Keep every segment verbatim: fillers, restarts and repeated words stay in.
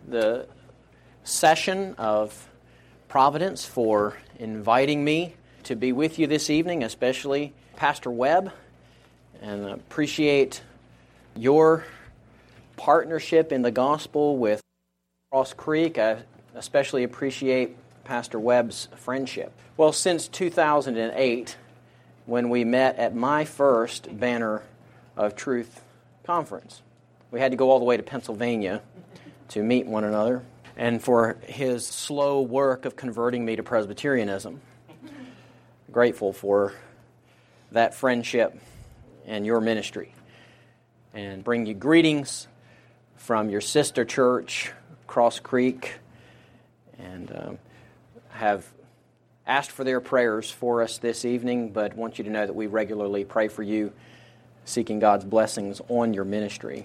the session of Providence for inviting me to be with you this evening, especially Pastor Webb, and appreciate your partnership in the gospel with Cross Creek. I especially appreciate Pastor Webb's friendship. Well, since two thousand eight, when we met at my first Banner of Truth conference, we had to go all the way to Pennsylvania to meet one another, and for his slow work of converting me to Presbyterianism. Grateful for that friendship and your ministry. And bring you greetings from your sister church, Cross Creek, and um, have asked for their prayers for us this evening, but want you to know that we regularly pray for you, seeking God's blessings on your ministry.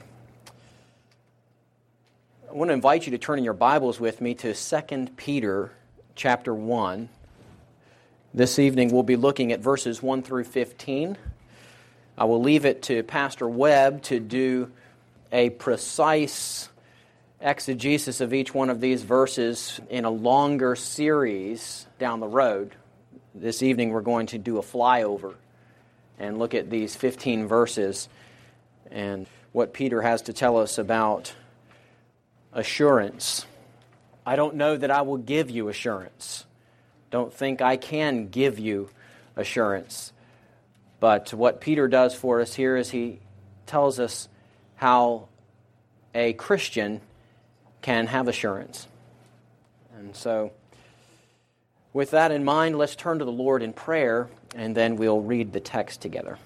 I want to invite you to turn in your Bibles with me to Second Peter chapter one. This evening we'll be looking at verses one through fifteen. I will leave it to Pastor Webb to do a precise exegesis of each one of these verses in a longer series down the road. This evening we're going to do a flyover and look at these fifteen verses and what Peter has to tell us about assurance. I don't know that I will give you assurance. Don't think I can give you assurance. But what Peter does for us here is he tells us how a Christian can have assurance. And so, with that in mind, let's turn to the Lord in prayer, and then we'll read the text together.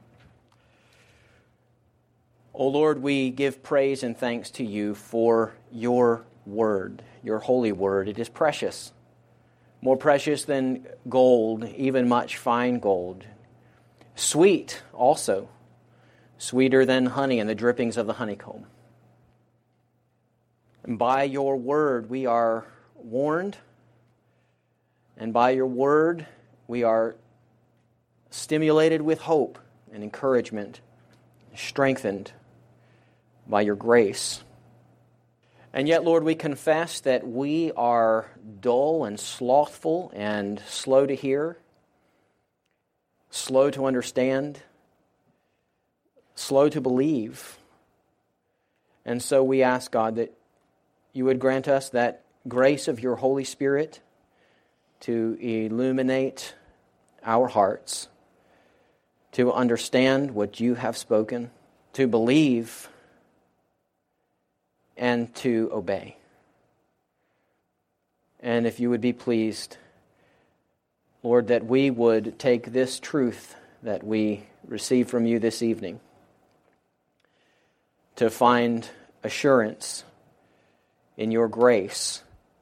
O Lord, we give praise and thanks to you for your word, your holy word. It is precious, more precious than gold, even much fine gold. Sweet also, sweeter than honey and the drippings of the honeycomb. And by your word we are warned, and by your word we are stimulated with hope and encouragement, strengthened by your grace. And yet, Lord, we confess that we are dull and slothful and slow to hear, slow to understand, slow to believe. And so we ask, God, that you would grant us that grace of your Holy Spirit to illuminate our hearts, to understand what you have spoken, to believe, and to obey. And if you would be pleased, Lord, that we would take this truth that we receive from you this evening to find assurance in your grace.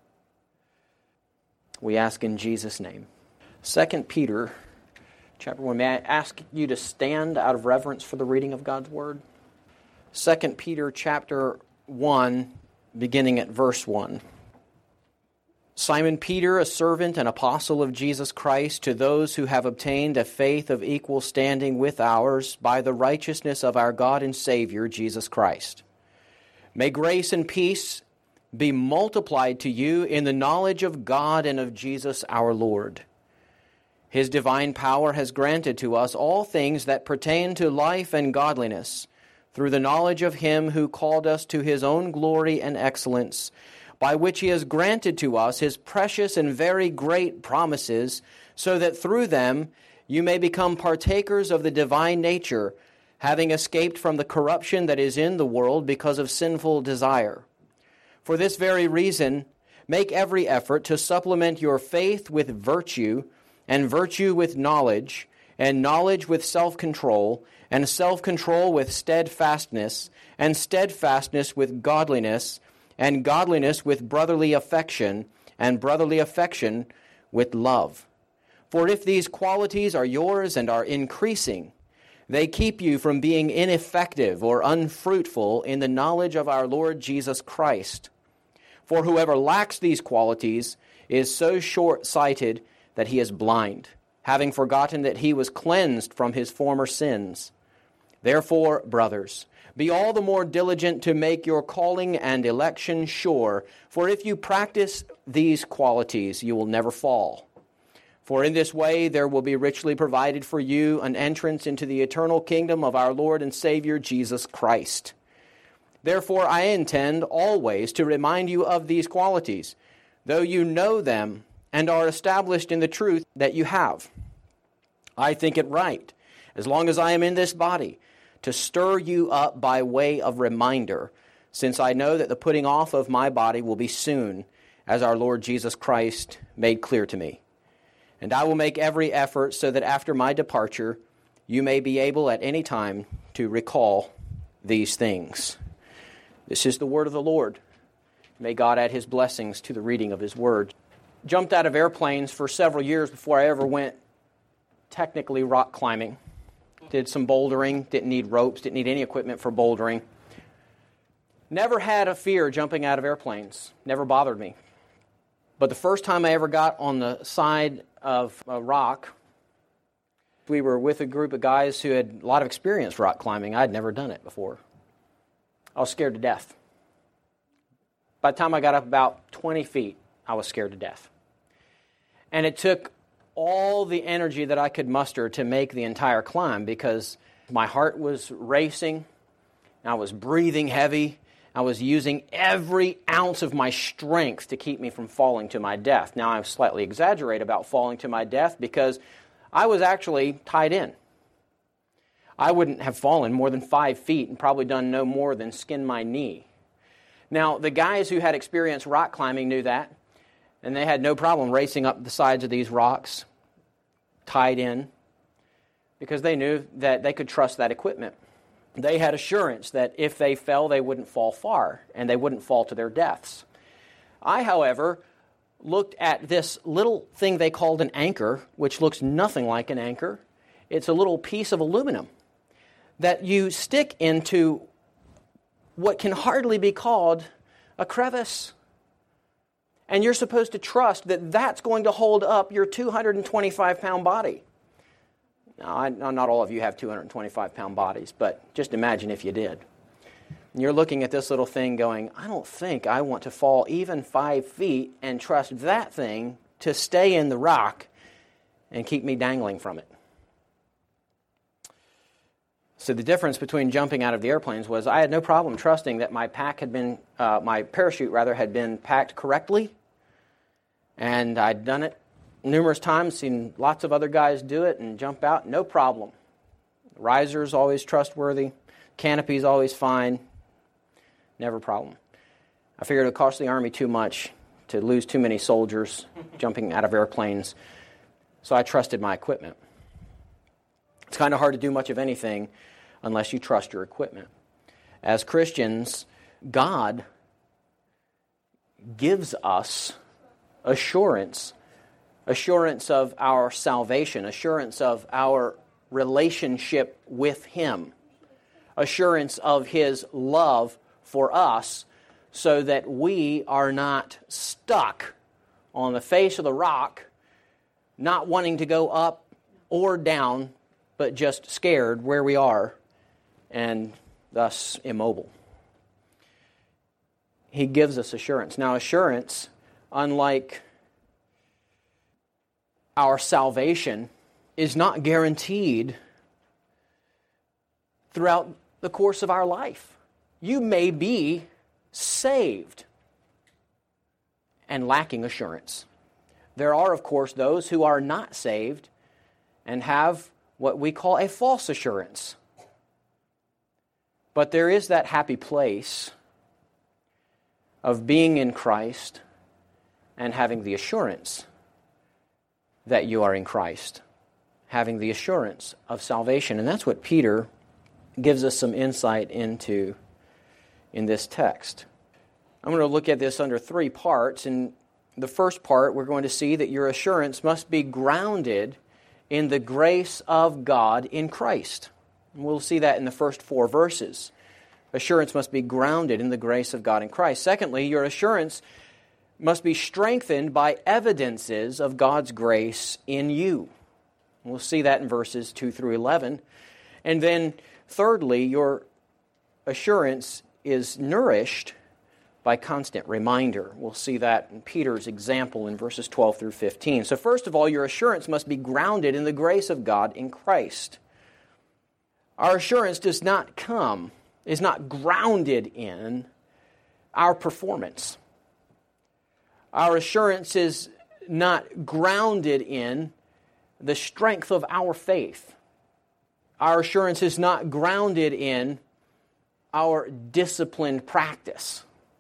We ask in Jesus' name. Second Peter chapter one. May I ask you to stand out of reverence for the reading of God's word? Second Peter chapter one, beginning at verse one. Simon Peter, a servant and apostle of Jesus Christ, to those who have obtained a faith of equal standing with ours by the righteousness of our God and Savior, Jesus Christ. May grace and peace be multiplied to you in the knowledge of God and of Jesus our Lord. His divine power has granted to us all things that pertain to life and godliness, through the knowledge of him who called us to his own glory and excellence, by which he has granted to us his precious and very great promises, so that through them you may become partakers of the divine nature, having escaped from the corruption that is in the world because of sinful desire. For this very reason, make every effort to supplement your faith with virtue, and virtue with knowledge, and knowledge with self-control, and self-control with steadfastness, and steadfastness with godliness, and godliness with brotherly affection, and brotherly affection with love. For if these qualities are yours and are increasing, they keep you from being ineffective or unfruitful in the knowledge of our Lord Jesus Christ. For whoever lacks these qualities is so short-sighted that he is blind, having forgotten that he was cleansed from his former sins. Therefore, brothers, Be all the more diligent to make your calling and election sure, for if you practice these qualities, you will never fall. For in this way there will be richly provided for you an entrance into the eternal kingdom of our Lord and Savior Jesus Christ. Therefore I intend always to remind you of these qualities, though you know them and are established in the truth that you have. I think it right, as long as I am in this body, to stir you up by way of reminder, since I know that the putting off of my body will be soon, as our Lord Jesus Christ made clear to me. And I will make every effort so that after my departure, you may be able at any time to recall these things. This is the word of the Lord. May God add his blessings to the reading of his word. Jumped out of airplanes for several years before I ever went technically rock climbing. Did some bouldering, didn't need ropes, didn't need any equipment for bouldering. Never had a fear jumping out of airplanes. Never bothered me. But the first time I ever got on the side of a rock, we were with a group of guys who had a lot of experience rock climbing. I'd never done it before. I was scared to death. By the time I got up about twenty feet, I was scared to death. And it took all the energy that I could muster to make the entire climb because my heart was racing, I was breathing heavy, I was using every ounce of my strength to keep me from falling to my death. Now I slightly exaggerate about falling to my death because I was actually tied in. I wouldn't have fallen more than five feet and probably done no more than skin my knee. Now the guys who had experienced rock climbing knew that, and they had no problem racing up the sides of these rocks, tied in, because they knew that they could trust that equipment. They had assurance that if they fell, they wouldn't fall far, and they wouldn't fall to their deaths. I, however, looked at this little thing they called an anchor, which looks nothing like an anchor. It's a little piece of aluminum that you stick into what can hardly be called a crevice. And you're supposed to trust that that's going to hold up your two hundred twenty-five pound body. Now, I, not all of you have two hundred twenty-five pound bodies, but just imagine if you did. And you're looking at this little thing going, I don't think I want to fall even five feet and trust that thing to stay in the rock and keep me dangling from it. So the difference between jumping out of the airplanes was I had no problem trusting that my pack had been, uh, my parachute rather, had been packed correctly. And I'd done it numerous times, seen lots of other guys do it and jump out, no problem. Riser's always trustworthy. Canopy's always fine. Never a problem. I figured it would cost the Army too much to lose too many soldiers jumping out of airplanes. So I trusted my equipment. It's kind of hard to do much of anything unless you trust your equipment. As Christians, God gives us assurance, assurance of our salvation, assurance of our relationship with Him, assurance of His love for us so that we are not stuck on the face of the rock, not wanting to go up or down, but just scared where we are and thus immobile. He gives us assurance. Now, assurance, unlike our salvation, is not guaranteed throughout the course of our life. You may be saved and lacking assurance. There are, of course, those who are not saved and have what we call a false assurance. But there is that happy place of being in Christ and having the assurance that you are in Christ, having the assurance of salvation. And that's what Peter gives us some insight into in this text. I'm going to look at this under three parts. In the first part, we're going to see that your assurance must be grounded in the grace of God in Christ. And we'll see that in the first four verses. Assurance must be grounded in the grace of God in Christ. Secondly, your assurance must be strengthened by evidences of God's grace in you. We'll see that in verses two through eleven. And then, thirdly, your assurance is nourished by constant reminder. We'll see that in Peter's example in verses twelve through fifteen. So first of all, your assurance must be grounded in the grace of God in Christ. Our assurance does not come, is not grounded in our performance. Our assurance is not grounded in the strength of our faith. Our assurance is not grounded in our disciplined practice.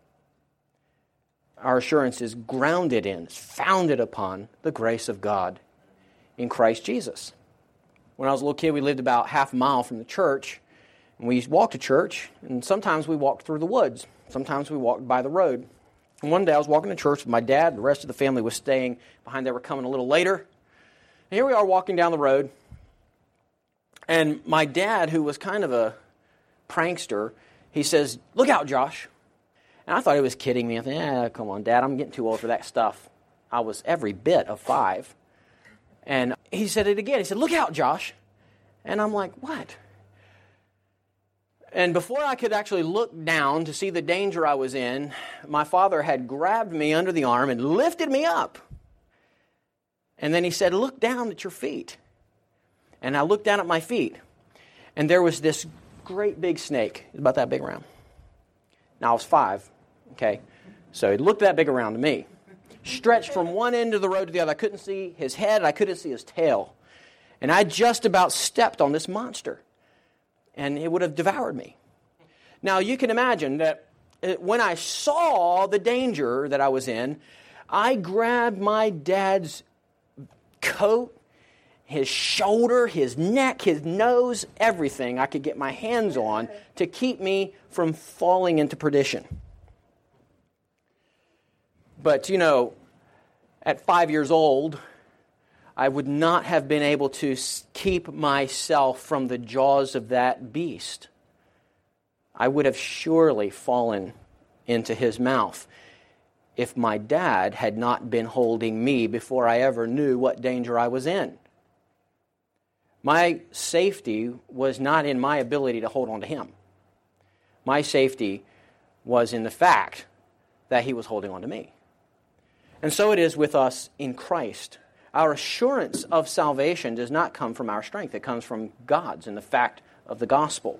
Our assurance is grounded in, is founded upon the grace of God in Christ Jesus. When I was a little kid, we lived about half a mile from the church, and we walked to church, and sometimes we walked through the woods. Sometimes we walked by the road. And one day I was walking to church with my dad. The rest of the family was staying behind. They were coming a little later. And here we are walking down the road. And my dad, who was kind of a prankster, he says, "Look out, Josh." And I thought he was kidding me. I thought, "Yeah, come on, Dad, I'm getting too old for that stuff." I was every bit of five. And he said it again. He said, "Look out, Josh." And I'm like, "What?" And before I could actually look down to see the danger I was in, my father had grabbed me under the arm and lifted me up. And then he said, "Look down at your feet." And I looked down at my feet, and there was this great big snake. It was about that big around. Now, I was five, okay? So it looked that big around to me. Stretched from one end of the road to the other. I couldn't see his head, I couldn't see his tail. And I just about stepped on this monster, and it would have devoured me. Now, you can imagine that when I saw the danger that I was in, I grabbed my dad's coat, his shoulder, his neck, his nose, everything I could get my hands on to keep me from falling into perdition. But, you know, at five years old, I would not have been able to keep myself from the jaws of that beast. I would have surely fallen into his mouth if my dad had not been holding me before I ever knew what danger I was in. My safety was not in my ability to hold on to him. My safety was in the fact that he was holding on to me. And so it is with us in Christ. Our assurance of salvation does not come from our strength. It comes from God's and the fact of the gospel.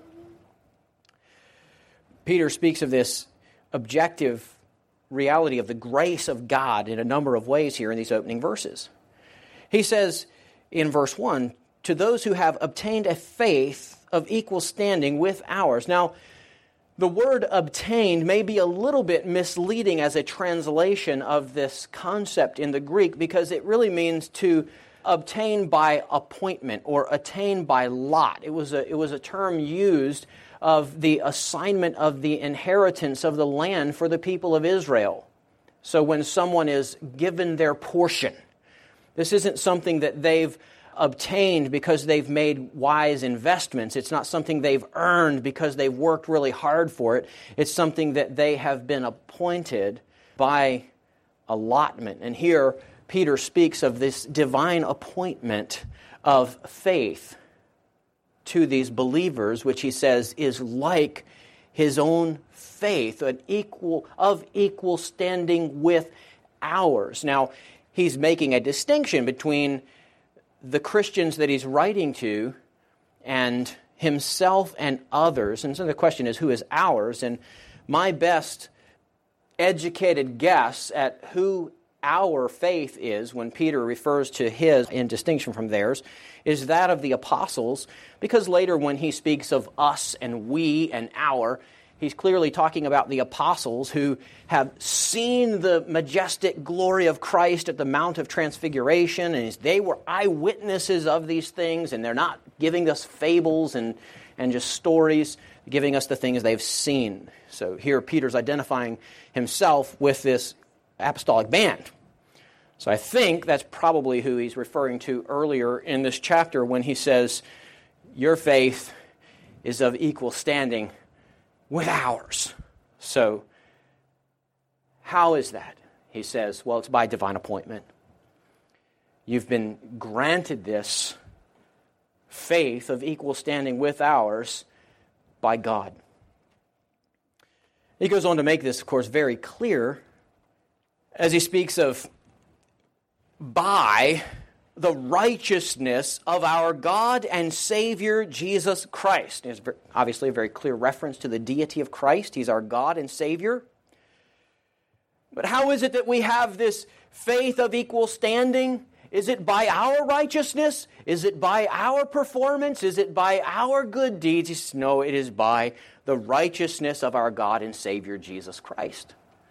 Peter speaks of this objective reality of the grace of God in a number of ways here in these opening verses. He says in verse one, "To those who have obtained a faith of equal standing with ours." Now, the word obtained may be a little bit misleading as a translation of this concept in the Greek, because it really means to obtain by appointment or attain by lot. It was a, it was a term used of the assignment of the inheritance of the land for the people of Israel. So when someone is given their portion, this isn't something that they've obtained because they've made wise investments. It's not something they've earned because they've worked really hard for it. It's something that they have been appointed by allotment. And here, Peter speaks of this divine appointment of faith to these believers, which he says is like his own faith, an equal of equal standing with ours. Now, he's making a distinction between the Christians that he's writing to and himself and others. And so the question is, who is ours? And my best educated guess at who our faith is, when Peter refers to his in distinction from theirs, is that of the apostles, because later when he speaks of us and we and our, he's clearly talking about the apostles who have seen the majestic glory of Christ at the Mount of Transfiguration, and they were eyewitnesses of these things, and they're not giving us fables and, and just stories, giving us the things they've seen. So here Peter's identifying himself with this apostolic band. So I think that's probably who he's referring to earlier in this chapter when he says, your faith is of equal standing with ours. So how is that? He says, well, it's by divine appointment. You've been granted this faith of equal standing with ours by God. He goes on to make this, of course, very clear as he speaks of by the righteousness of our God and Savior Jesus Christ. It's obviously a very clear reference to the deity of Christ. He's our God and Savior. But how is it that we have this faith of equal standing? Is it by our righteousness? Is it by our performance? Is it by our good deeds? No, it is by the righteousness of our God and Savior Jesus Christ.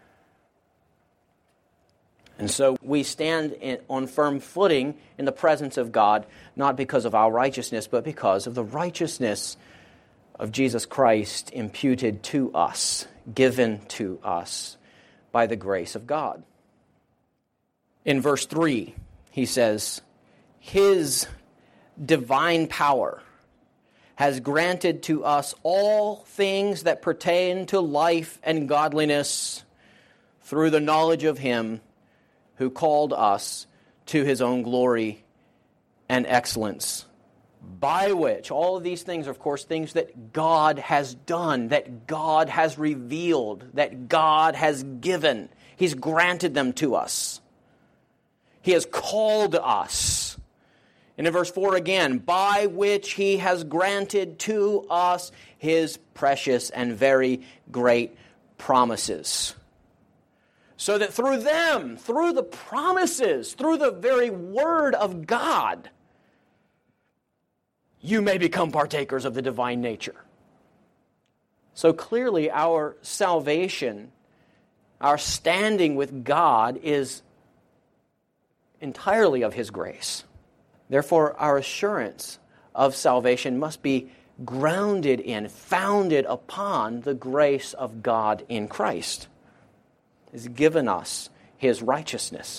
And so we stand in, on firm footing in the presence of God, not because of our righteousness, but because of the righteousness of Jesus Christ imputed to us, given to us by the grace of God. In verse three, he says, His divine power has granted to us all things that pertain to life and godliness through the knowledge of Him who called us to His own glory and excellence, by which, all of these things are, of course, things that God has done, that God has revealed, that God has given. He's granted them to us. He has called us. And in verse four again, by which He has granted to us His precious and very great promises. So that through them, through the promises, through the very Word of God, you may become partakers of the divine nature. So clearly our salvation, our standing with God is entirely of His grace. Therefore, our assurance of salvation must be grounded in, founded upon the grace of God in Christ. Has given us His righteousness.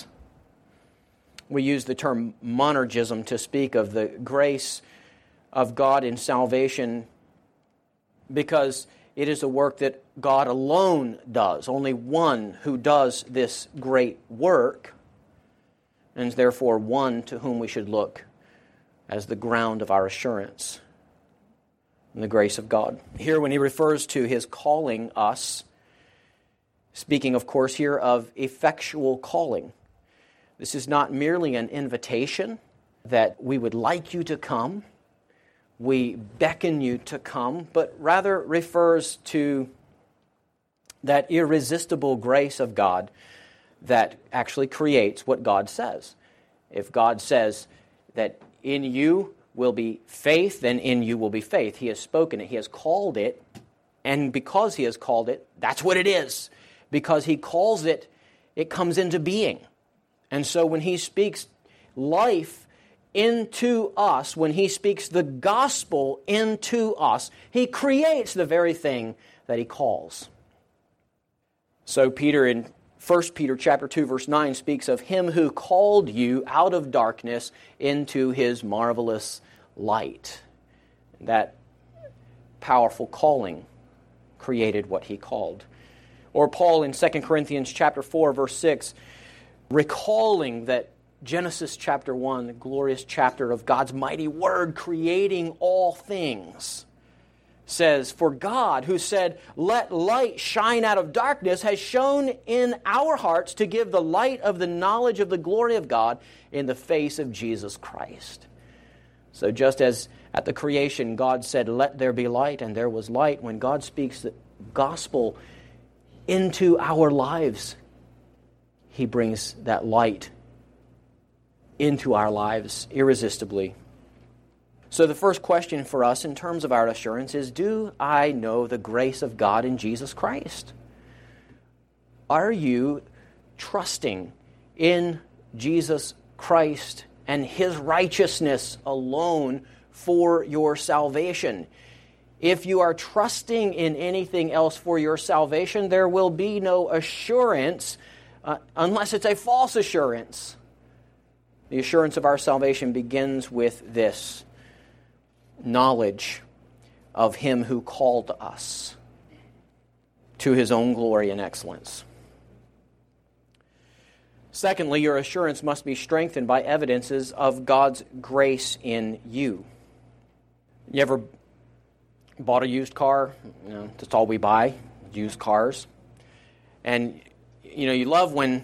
We use the term monergism to speak of the grace of God in salvation because it is a work that God alone does. Only one who does this great work, and therefore one to whom we should look as the ground of our assurance in the grace of God. Here when he refers to His calling us, speaking, of course, here of effectual calling. This is not merely an invitation that we would like you to come, we beckon you to come, but rather refers to that irresistible grace of God that actually creates what God says. If God says that in you will be faith, then in you will be faith. He has spoken it, He has called it, and because He has called it, that's what it is. Because He calls it, it comes into being. And so when He speaks life into us, when He speaks the gospel into us, He creates the very thing that He calls. So Peter in First Peter chapter two, verse nine speaks of Him who called you out of darkness into His marvelous light. That powerful calling created what He called. Or Paul in Second Corinthians chapter four, verse six, recalling that Genesis chapter one, the glorious chapter of God's mighty word creating all things, says, For God, who said, Let light shine out of darkness, has shone in our hearts to give the light of the knowledge of the glory of God in the face of Jesus Christ. So just as at the creation God said, Let there be light, and there was light, when God speaks the gospel into our lives, He brings that light into our lives irresistibly. So the first question for us in terms of our assurance is, do I know the grace of God in Jesus Christ? Are you trusting in Jesus Christ and His righteousness alone for your salvation? If you are trusting in anything else for your salvation, there will be no assurance uh, unless it's a false assurance. The assurance of our salvation begins with this knowledge of Him who called us to His own glory and excellence. Secondly, your assurance must be strengthened by evidences of God's grace in you. You ever bought a used car? You know, that's all we buy. used cars. And, you know, you love when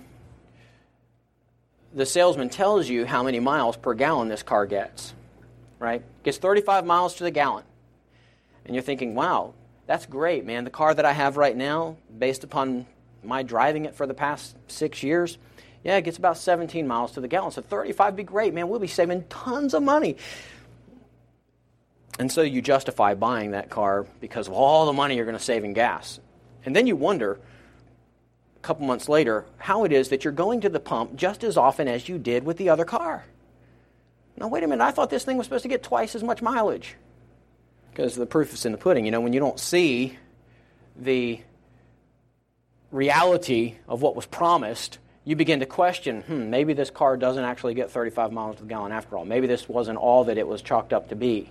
the salesman tells you how many miles per gallon this car gets, right? Gets thirty-five miles to the gallon. And you're thinking, wow, that's great, man. The car that I have right now, based upon my driving it for the past six years, yeah, it gets about seventeen miles to the gallon. So thirty-five would be great, man. We'll be saving tons of money. And so you justify buying that car because of all the money you're going to save in gas. And then you wonder, a couple months later, how it is that you're going to the pump just as often as you did with the other car. Now, wait a minute, I thought this thing was supposed to get twice as much mileage. Because the proof is in the pudding. You know, when you don't see the reality of what was promised, you begin to question, hmm, maybe this car doesn't actually get thirty-five miles to the gallon after all. Maybe this wasn't all that it was chalked up to be.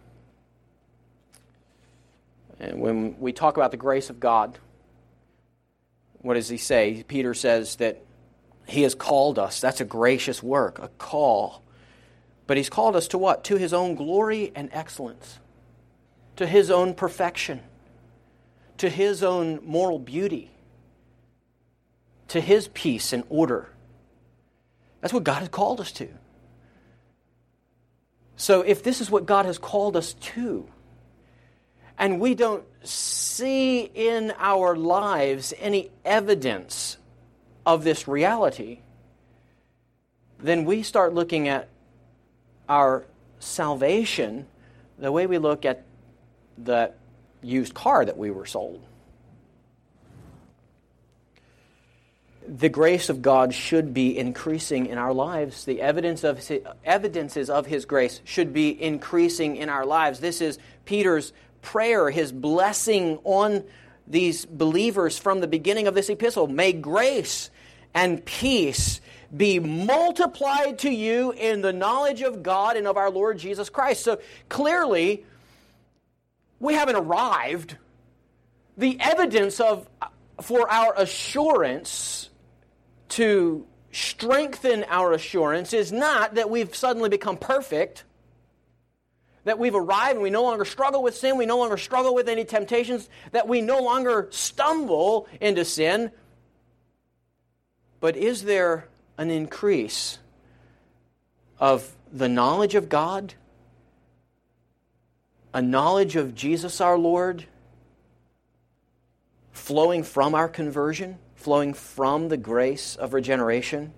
And when we talk about the grace of God, what does he say? Peter says that he has called us. That's a gracious work, a call. But he's called us to what? To his own glory and excellence. To his own perfection. To his own moral beauty. To his peace and order. That's what God has called us to. So if this is what God has called us to, and we don't see in our lives any evidence of this reality, then we start looking at our salvation the way we look at the used car that we were sold. The grace of God should be increasing in our lives. The evidence of his, evidences of His grace should be increasing in our lives. This is Peter's prayer, his blessing on these believers from the beginning of this epistle. May grace and peace be multiplied to you in the knowledge of God and of our Lord Jesus Christ. So clearly, we haven't arrived. The evidence of for our assurance, to strengthen our assurance, is not that we've suddenly become perfect, that we've arrived and we no longer struggle with sin, we no longer struggle with any temptations, that we no longer stumble into sin. But is there an increase of the knowledge of God, a knowledge of Jesus our Lord, flowing from our conversion, flowing from the grace of regeneration?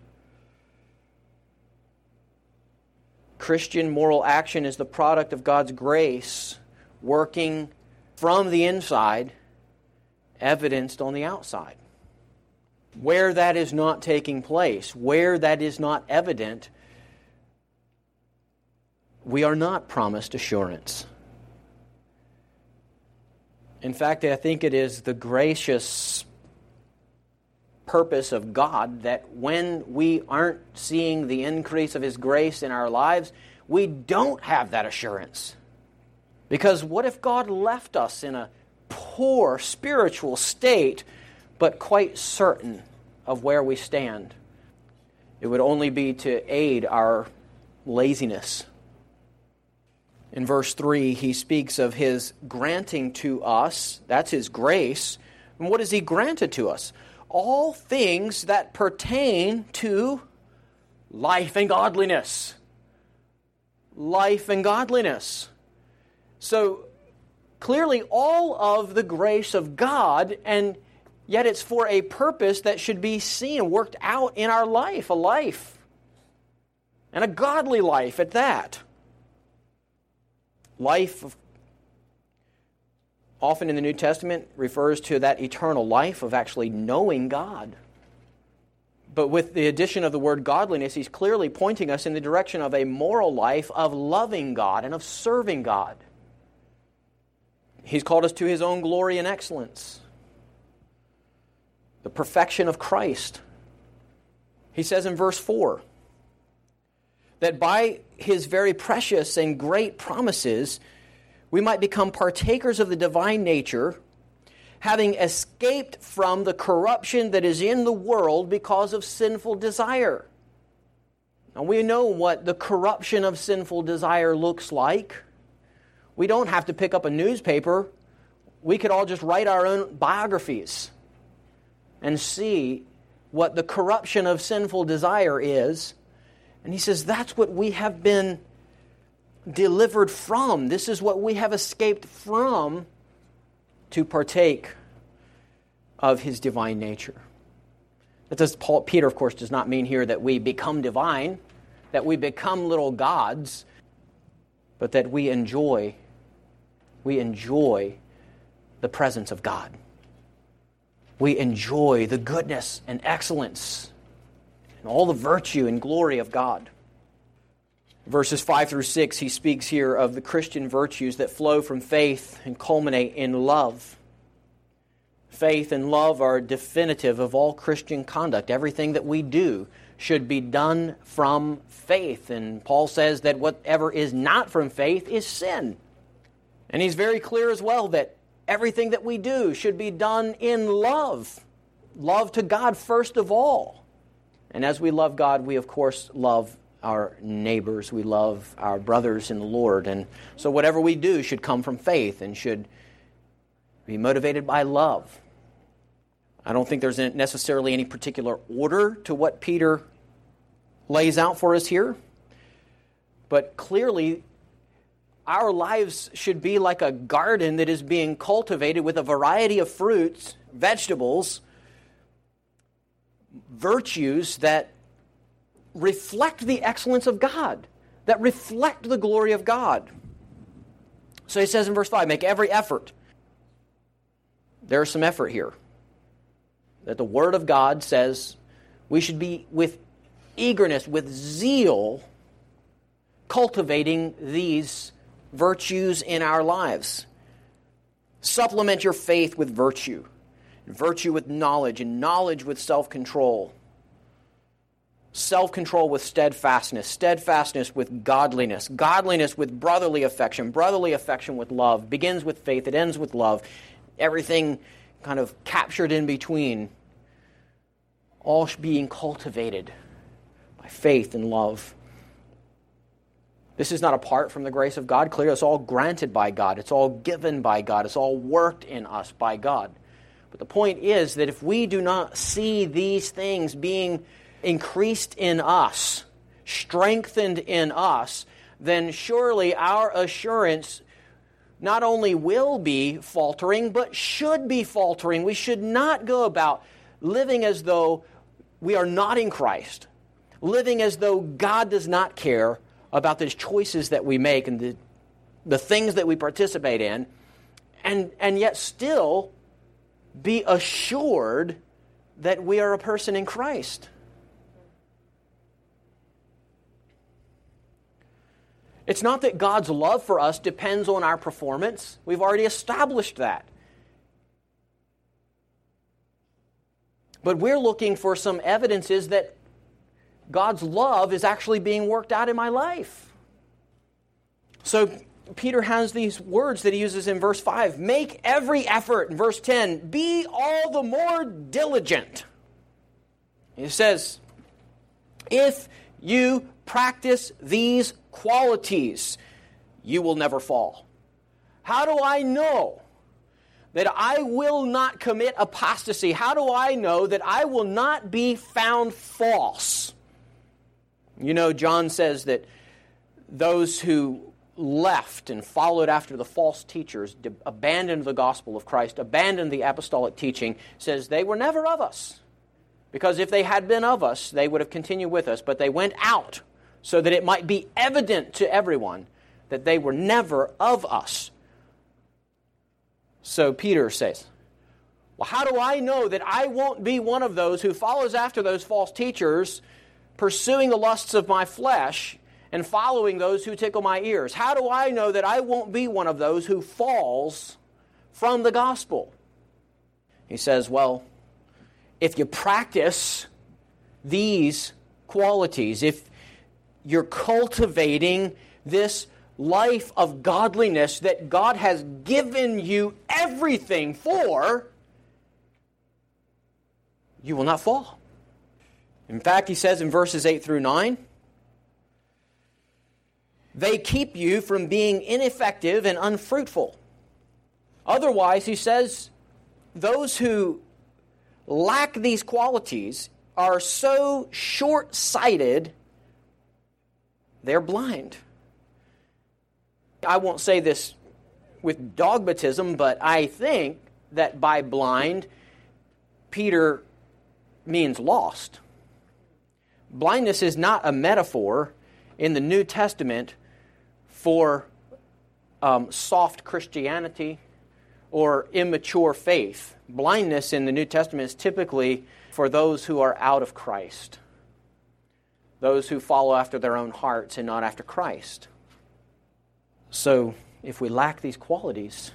Christian moral action is the product of God's grace working from the inside, evidenced on the outside. Where that is not taking place, where that is not evident, we are not promised assurance. In fact, I think it is the gracious purpose of God that when we aren't seeing the increase of His grace in our lives, we don't have that assurance. Because what if God left us in a poor spiritual state, but quite certain of where we stand? It would only be to aid our laziness. In verse three, he speaks of His granting to us, that's His grace. And what has He granted to us? All things that pertain to life and godliness. Life and godliness. So, clearly all of the grace of God, and yet it's for a purpose that should be seen, worked out in our life, a life. And a godly life at that. Life of often in the New Testament refers to that eternal life of actually knowing God. But with the addition of the word godliness, he's clearly pointing us in the direction of a moral life of loving God and of serving God. He's called us to His own glory and excellence. The perfection of Christ. He says in verse four that by His very precious and great promises, we might become partakers of the divine nature, having escaped from the corruption that is in the world because of sinful desire. Now we know what the corruption of sinful desire looks like. We don't have to pick up a newspaper we could all just write our own biographies and see what the corruption of sinful desire is. And he says that's what we have been delivered from. This is what we have escaped from to partake of his divine nature. That does, Paul, Peter, of course, does not mean here that we become divine, that we become little gods, but that we enjoy, we enjoy the presence of God. We enjoy the goodness and excellence and all the virtue and glory of God. Verses five through six, he speaks here of the Christian virtues that flow from faith and culminate in love. Faith and love are definitive of all Christian conduct. Everything that we do should be done from faith. And Paul says that whatever is not from faith is sin. And he's very clear as well that everything that we do should be done in love. Love to God first of all. And as we love God, we of course love our neighbors. We love our brothers in the Lord. And so whatever we do should come from faith and should be motivated by love. I don't think there's necessarily any particular order to what Peter lays out for us here. But clearly, our lives should be like a garden that is being cultivated with a variety of fruits, vegetables, virtues that reflect the excellence of God, that reflect the glory of God. So he says in verse five, make every effort. There's some effort here. That the Word of God says we should be with eagerness, with zeal, cultivating these virtues in our lives. Supplement your faith with virtue, and virtue with knowledge, and knowledge with self-control. Self-control with steadfastness, steadfastness with godliness, godliness with brotherly affection, brotherly affection with love. Begins with faith, it ends with love. Everything kind of captured in between, all being cultivated by faith and love. This is not apart from the grace of God. Clearly, it's all granted by God. It's all given by God. It's all worked in us by God. But the point is that if we do not see these things being increased in us, strengthened in us, then surely our assurance not only will be faltering, but should be faltering. We should not go about living as though we are not in Christ, living as though God does not care about the choices that we make and the, the things that we participate in, and, and yet still be assured that we are a person in Christ. It's not that God's love for us depends on our performance. We've already established that. But we're looking for some evidences that God's love is actually being worked out in my life. So Peter has these words that he uses in verse five. Make every effort. In verse ten, be all the more diligent. He says, if you practice these qualities, you will never fall. How do I know that I will not commit apostasy? How do I know that I will not be found false? You know, John says that those who left and followed after the false teachers, abandoned the gospel of Christ, abandoned the apostolic teaching, says they were never of us. Because if they had been of us, they would have continued with us. But they went out so that it might be evident to everyone that they were never of us. So Peter says, well, how do I know that I won't be one of those who follows after those false teachers, pursuing the lusts of my flesh and following those who tickle my ears? How do I know that I won't be one of those who falls from the gospel? He says, well, if you practice these qualities, if you're cultivating this life of godliness that God has given you everything for, you will not fall. In fact, he says in verses eight through nine, they keep you from being ineffective and unfruitful. Otherwise, he says, those who lack these qualities are so short-sighted, they're blind. I won't say this with dogmatism, but I think that by blind, Peter means lost. Blindness is not a metaphor in the New Testament for um, soft Christianity or immature faith. Blindness in the New Testament is typically for those who are out of Christ, those who follow after their own hearts and not after Christ. So, if we lack these qualities,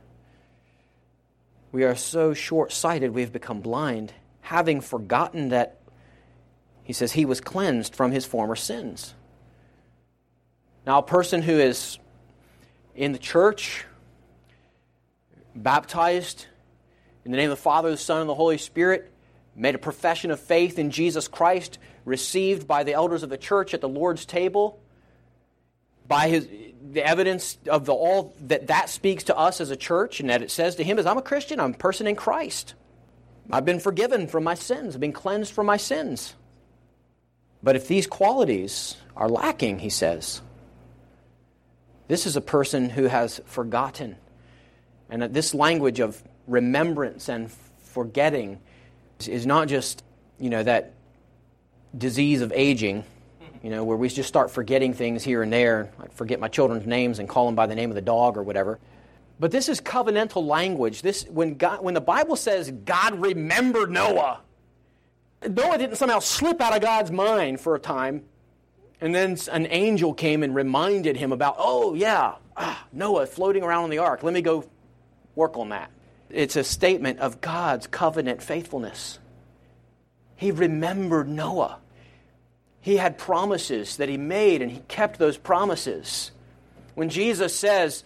we are so short-sighted we've become blind, having forgotten that, he says, he was cleansed from his former sins. Now, a person who is in the church, baptized in the name of the Father, the Son, and the Holy Spirit, made a profession of faith in Jesus Christ, received by the elders of the church at the Lord's table, by his the evidence of the all that that speaks to us as a church, and that it says to him is, I'm a Christian, I'm a person in Christ. I've been forgiven from my sins, I've been cleansed from my sins. But if these qualities are lacking, he says, this is a person who has forgotten. And that this language of remembrance and forgetting is not just, you know, that disease of aging, you know, where we just start forgetting things here and there. I forget my children's names and call them by the name of the dog or whatever. But this is covenantal language. This when God, when the Bible says God remembered Noah, Noah didn't somehow slip out of God's mind for a time, and then an angel came and reminded him about, oh yeah, ah, Noah floating around on the ark. Let me go work on that. It's a statement of God's covenant faithfulness. He remembered Noah. He had promises that he made, and he kept those promises. When Jesus says,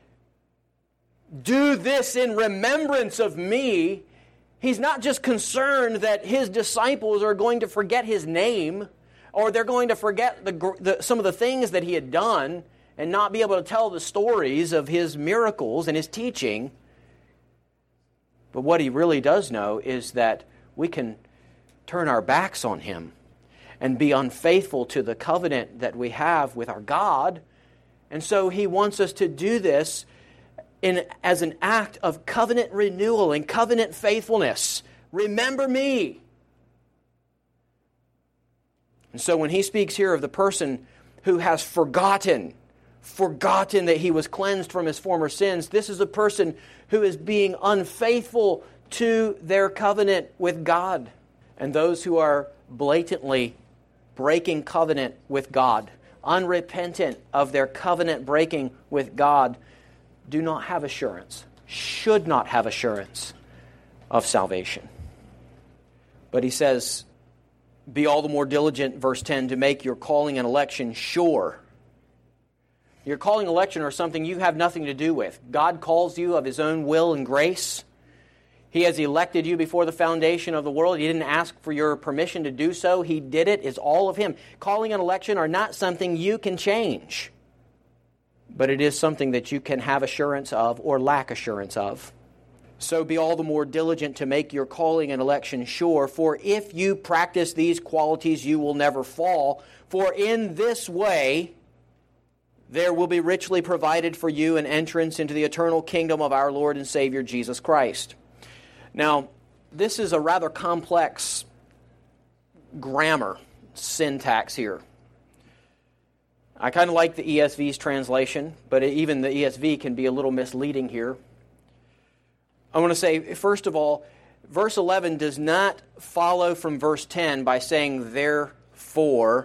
do this in remembrance of me, he's not just concerned that his disciples are going to forget his name, or they're going to forget the, the, some of the things that he had done and not be able to tell the stories of his miracles and his teaching. But what he really does know is that we can turn our backs on him and be unfaithful to the covenant that we have with our God. And so he wants us to do this in, as an act of covenant renewal and covenant faithfulness. Remember me. And so when he speaks here of the person who has forgotten, forgotten that he was cleansed from his former sins, this is a person who is being unfaithful to their covenant with God. And those who are blatantly breaking covenant with God, unrepentant of their covenant breaking with God, do not have assurance, should not have assurance of salvation. But he says, be all the more diligent, verse ten, to make your calling and election sure. Your calling and election are something you have nothing to do with. God calls you of his own will and grace. He has elected you before the foundation of the world. He didn't ask for your permission to do so. He did it. It's all of him. Calling and election are not something you can change, but it is something that you can have assurance of or lack assurance of. So be all the more diligent to make your calling and election sure, for if you practice these qualities, you will never fall. For in this way, there will be richly provided for you an entrance into the eternal kingdom of our Lord and Savior Jesus Christ. Now, this is a rather complex grammar syntax here. I kind of like the E S V's translation, but even the E S V can be a little misleading here. I want to say, first of all, verse eleven does not follow from verse ten by saying, therefore,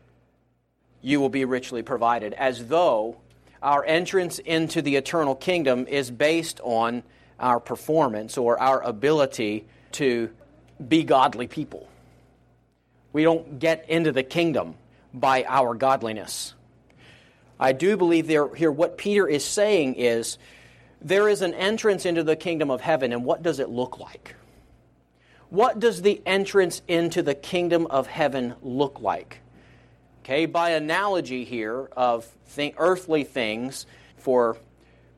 you will be richly provided, as though our entrance into the eternal kingdom is based on our performance or our ability to be godly people. We don't get into the kingdom by our godliness. I do believe there here what Peter is saying is there is an entrance into the kingdom of heaven, and what does it look like? What does the entrance into the kingdom of heaven look like? Okay, by analogy here of th- earthly things, for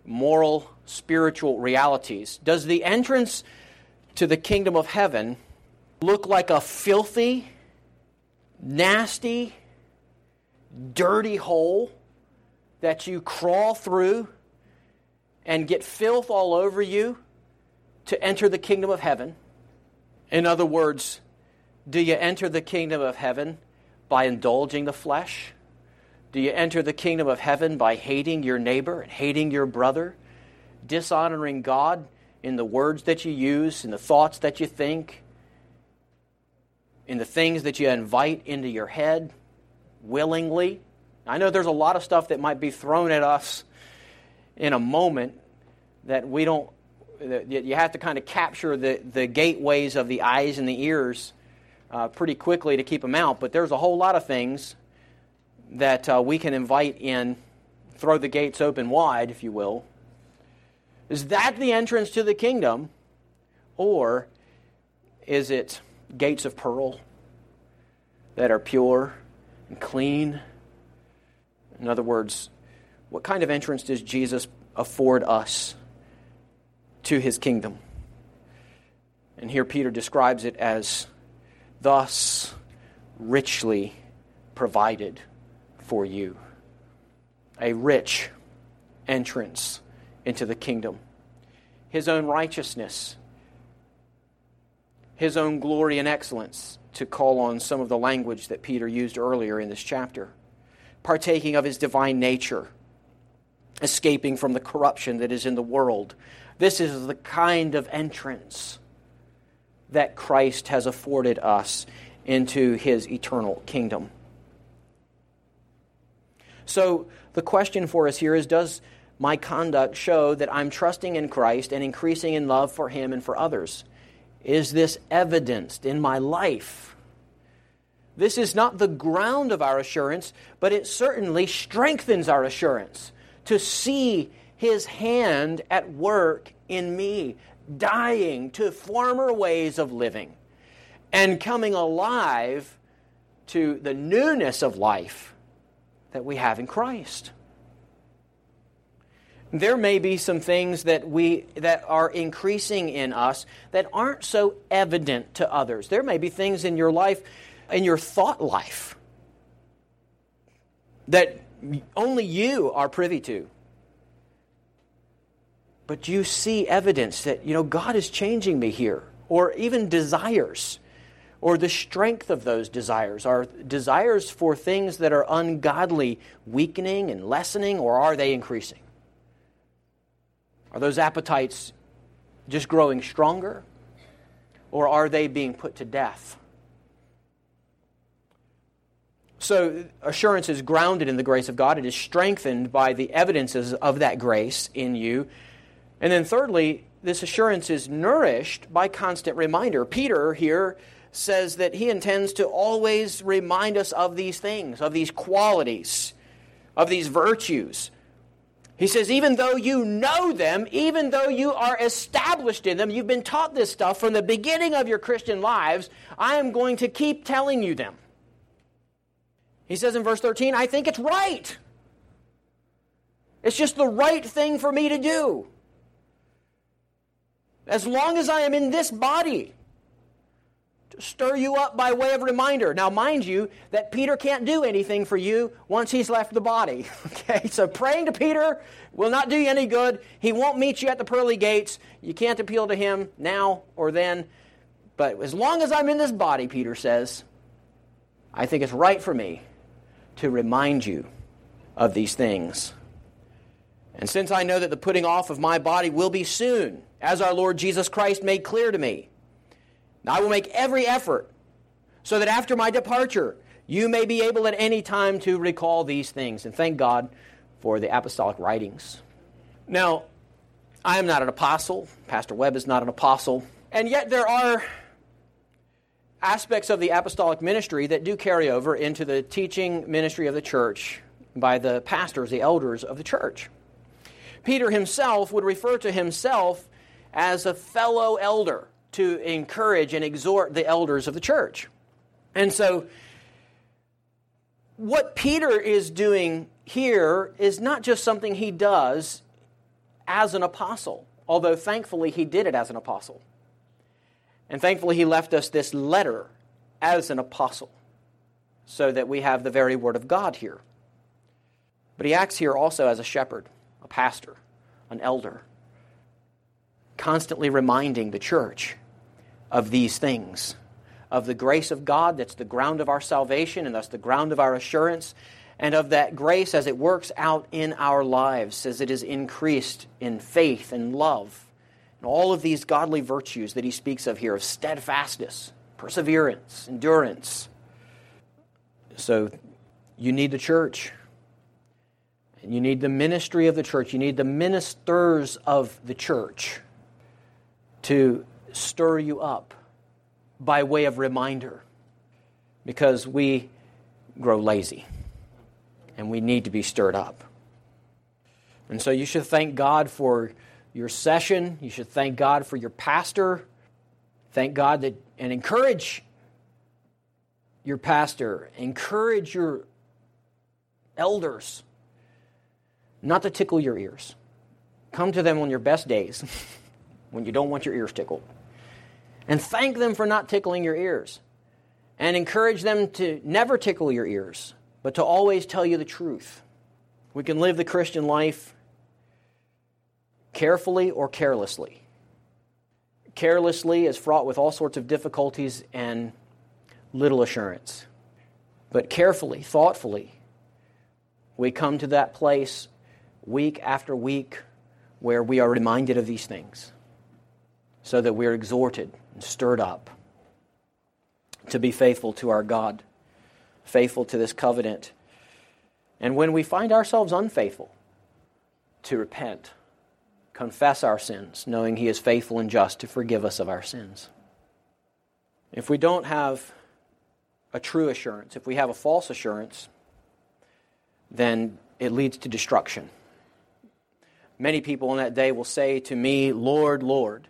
moral, spiritual realities. Does the entrance to the kingdom of heaven look like a filthy, nasty, dirty hole that you crawl through and get filth all over you to enter the kingdom of heaven? In other words, do you enter the kingdom of heaven by indulging the flesh? Do you enter the kingdom of heaven by hating your neighbor and hating your brother, dishonoring God in the words that you use, in the thoughts that you think, in the things that you invite into your head willingly? I know there's a lot of stuff that might be thrown at us in a moment that we don't, that you have to kind of capture the, the gateways of the eyes and the ears uh, pretty quickly to keep them out. But there's a whole lot of things that uh, we can invite in, throw the gates open wide, if you will. Is that the entrance to the kingdom? Or is it gates of pearl that are pure and clean? In other words, what kind of entrance does Jesus afford us to His kingdom? And here Peter describes it as thus richly provided for you. A rich entrance into the kingdom. His own righteousness, His own glory and excellence, to call on some of the language that Peter used earlier in this chapter. Partaking of His divine nature, escaping from the corruption that is in the world. This is the kind of entrance that Christ has afforded us into His eternal kingdom. So the question for us here is, does my conduct show that I'm trusting in Christ and increasing in love for Him and for others? Is this evidenced in my life? This is not the ground of our assurance, but it certainly strengthens our assurance to see His hand at work in me, dying to former ways of living and coming alive to the newness of life that we have in Christ. There may be some things that we that are increasing in us that aren't so evident to others. There may be things in your life, in your thought life, that only you are privy to. But you see evidence that, you know, God is changing me here, or even desires, or the strength of those desires. Are desires for things that are ungodly weakening and lessening, or are they increasing? Are those appetites just growing stronger, or are they being put to death? So assurance is grounded in the grace of God. It is strengthened by the evidences of that grace in you. And then thirdly, this assurance is nourished by constant reminder. Peter here says that he intends to always remind us of these things, of these qualities, of these virtues. He says, even though you know them, even though you are established in them, you've been taught this stuff from the beginning of your Christian lives, I am going to keep telling you them. He says in verse thirteen, I think it's right. It's just the right thing for me to do. As long as I am in this body, to stir you up by way of reminder. Now, mind you, that Peter can't do anything for you once he's left the body. Okay, so praying to Peter will not do you any good. He won't meet you at the pearly gates. You can't appeal to him now or then. But as long as I'm in this body, Peter says, I think it's right for me to remind you of these things. And since I know that the putting off of my body will be soon, as our Lord Jesus Christ made clear to me, I will make every effort so that after my departure, you may be able at any time to recall these things. And thank God for the apostolic writings. Now, I am not an apostle. Pastor Webb is not an apostle. And yet there are aspects of the apostolic ministry that do carry over into the teaching ministry of the church by the pastors, the elders of the church. Peter himself would refer to himself as a fellow elder to encourage and exhort the elders of the church. And so what Peter is doing here is not just something he does as an apostle, although thankfully he did it as an apostle. And thankfully he left us this letter as an apostle, so that we have the very Word of God here. But he acts here also as a shepherd, a pastor, an elder, constantly reminding the church of these things, of the grace of God that's the ground of our salvation and thus the ground of our assurance, and of that grace as it works out in our lives, as it is increased in faith and love, and all of these godly virtues that he speaks of here, of steadfastness, perseverance, endurance. So you need the church. And you need the ministry of the church. You need the ministers of the church to stir you up by way of reminder, because we grow lazy and we need to be stirred up. And so you should thank God for your session. You should thank God for your pastor. Thank God that, and encourage your pastor, encourage your elders not to tickle your ears. Come to them on your best days when you don't want your ears tickled. And thank them for not tickling your ears. And encourage them to never tickle your ears, but to always tell you the truth. We can live the Christian life carefully or carelessly. Carelessly is fraught with all sorts of difficulties and little assurance. But carefully, thoughtfully, we come to that place week after week where we are reminded of these things, so that we are exhorted and stirred up to be faithful to our God, faithful to this covenant. And when we find ourselves unfaithful, to repent, confess our sins, knowing He is faithful and just to forgive us of our sins. If we don't have a true assurance, if we have a false assurance, then it leads to destruction. Many people on that day will say to me, Lord, Lord,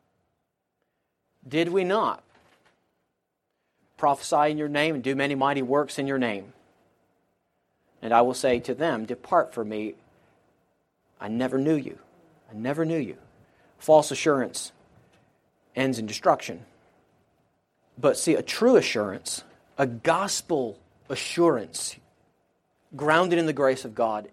did we not prophesy in your name and do many mighty works in your name? And I will say to them, depart from me, I never knew you. I never knew you. False assurance ends in destruction. But see, a true assurance, a gospel assurance, grounded in the grace of God,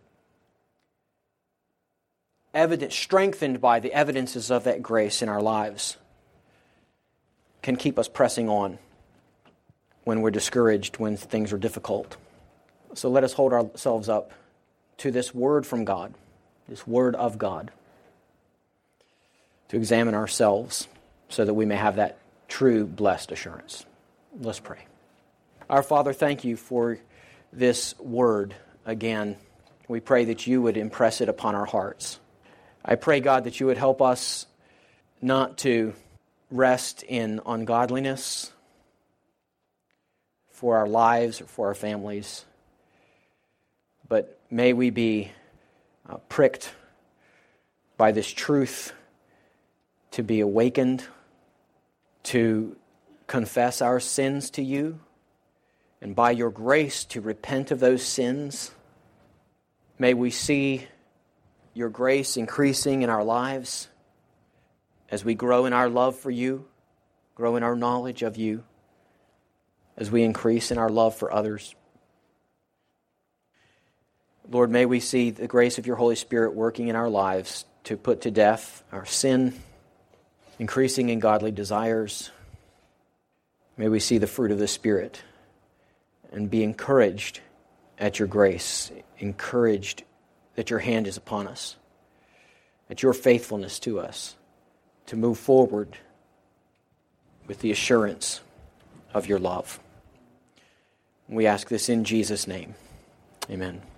evident, strengthened by the evidences of that grace in our lives, can keep us pressing on when we're discouraged, when things are difficult. So let us hold ourselves up to this word from God, this word of God, to examine ourselves so that we may have that true blessed assurance. Let's pray. Our Father, thank you for this word again. We pray that you would impress it upon our hearts. I pray, God, that you would help us not to rest in ungodliness for our lives or for our families, but may we be uh, pricked by this truth, to be awakened, to confess our sins to you, and by your grace to repent of those sins. May we see your grace increasing in our lives as we grow in our love for you, grow in our knowledge of you, as we increase in our love for others. Lord, may we see the grace of your Holy Spirit working in our lives to put to death our sin, increasing in godly desires. May we see the fruit of the Spirit and be encouraged at your grace, encouraged that your hand is upon us, at your faithfulness to us, to move forward with the assurance of your love. We ask this in Jesus' name. Amen.